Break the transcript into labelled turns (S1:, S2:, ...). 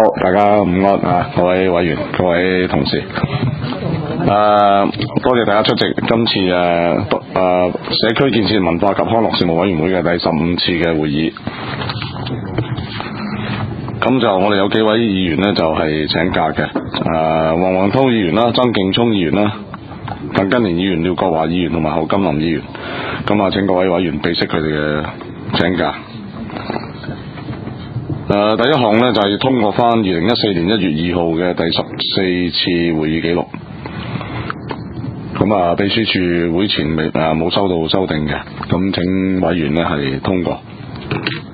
S1: 好，大家午安啊，各位委員、各位同事，多謝大家出席今次社區建設文化及康樂事務委員會嘅第15次嘅會議。咁就我哋有幾位議員呢，就係請假嘅，黃宏滔議員啦、曾勁聰議員啦、鄧根年議員、廖國華議員同埋侯金林議員。咁請各位委員備悉佢哋嘅請假。第一項呢，就係通過翻2014年1月2號嘅第14次會議記錄。咁秘書處會前冇收到修訂嘅，咁請委員呢係通過。